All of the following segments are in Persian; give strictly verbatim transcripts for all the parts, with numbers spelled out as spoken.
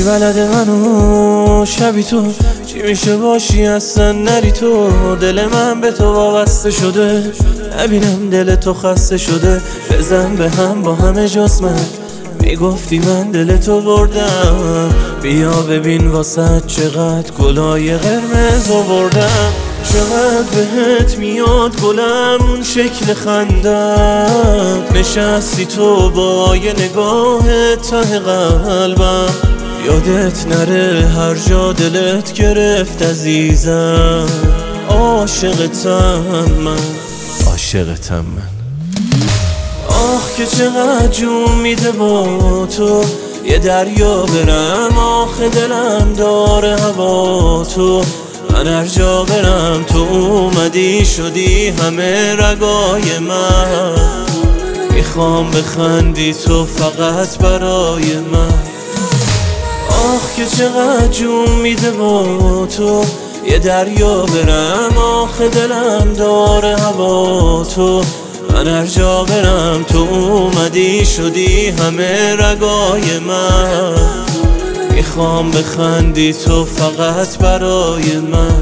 بلد منو شبی تو چی میشه باشی اصلا نری تو. دل من به تو وابسته شده، نبینم دل تو خسته شده. بزن به هم با همه جز من، میگفتی من دل تو بردم. بیا ببین واسه چقدر گلای قرمز آوردم. چقدر بهت میاد گلم اون شکل خندت. نشستی تو با یه نگاه ته قلبم. یادت نره هر جا دلت گرفت عزیزم. عاشقتم من، عاشقتم من. آه که چقدر جون میده با تو یه دریا برم. آخه دلم داره هوا تو. من هر جا برم تو اومدی شدی همه رگای من. میخوام بخندی تو فقط برای من. آه که چقدر جون میده با تو یه دریا برم. آخه دلم داره هوا تو. من هر جا برم تو اومدی شدی همه رگای من. میخوام بخندی تو فقط برای من.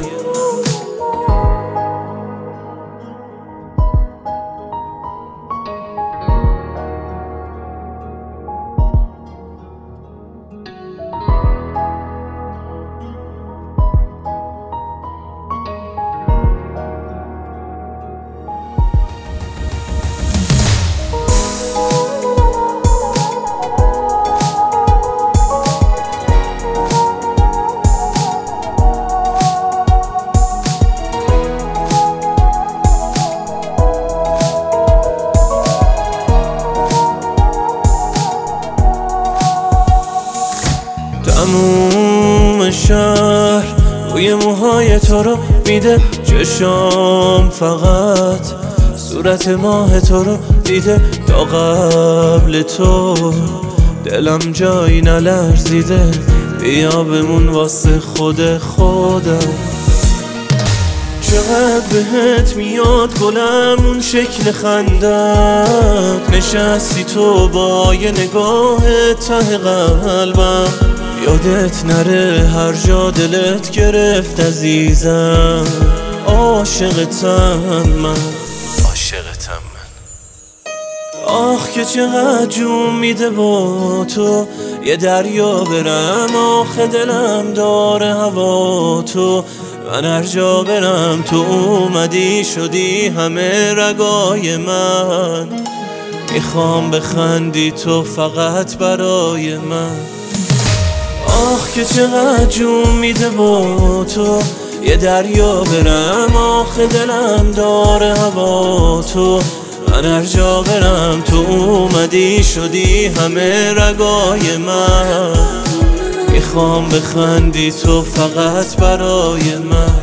تموم شهر روی موهای تو رو میده چشام. فقط صورت ماه تو رو دیده تا قبل تو. دلم جایی نلرزیده، بیا بمون واسه خود خودم. چقدر بهت میاد گلم اون شکل خندت. نشستی تو با یه نگاه ته قلبم. یادت نره هر جا دلت گرفت عزیزم. عاشقتم من، عاشقتم من. آه که چقدر جون میده با تو یه دریا برم. آخه دلم داره هوا تو. من هر جا برم تو اومدی شدی همه رگای من. میخوام بخندی تو فقط برای من. آه که چقدر جون میده با تو یه دریا برم. آخه دلم داره هوا تو. من هر جا برم تو اومدی شدی همه رگای من. میخوام بخندی تو فقط برای من.